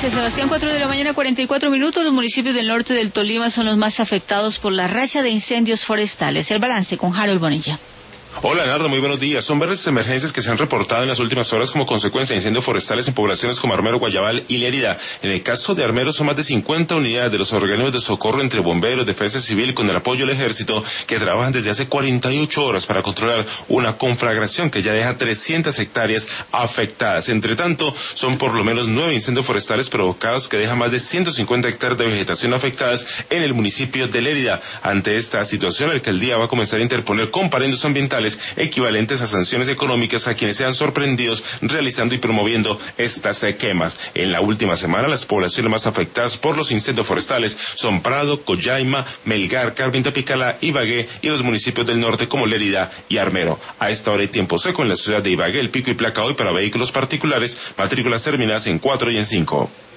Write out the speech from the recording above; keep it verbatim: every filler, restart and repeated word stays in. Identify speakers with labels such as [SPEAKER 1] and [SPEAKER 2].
[SPEAKER 1] Gracias, Sebastián. Cuatro de la mañana, cuarenta y cuatro minutos. Los municipios del norte del Tolima son los más afectados por la racha de incendios forestales. El balance con Harold Bonilla.
[SPEAKER 2] Hola, Nardo, muy buenos días. Son varias emergencias que se han reportado en las últimas horas como consecuencia de incendios forestales en poblaciones como Armero, Guayabal y Lérida. En el caso de Armero son más de cincuenta unidades de los organismos de socorro entre bomberos, defensa civil con el apoyo del ejército que trabajan desde hace cuarenta y ocho horas para controlar una conflagración que ya deja trescientas hectáreas afectadas. Entre tanto, son por lo menos nueve incendios forestales provocados que dejan más de ciento cincuenta hectáreas de vegetación afectadas en el municipio de Lérida. Ante esta situación, la alcaldía va a comenzar a interponer comparendos ambientales equivalentes a sanciones económicas a quienes sean sorprendidos realizando y promoviendo estas quemas. En la última semana, las poblaciones más afectadas por los incendios forestales son Prado, Collaima, Melgar, Carpinta Picalá, Ibagué y los municipios del norte como Lérida y Armero. A esta hora hay tiempo seco en la ciudad de Ibagué. El pico y placa hoy para vehículos particulares, matrículas terminadas en cuatro y en cinco.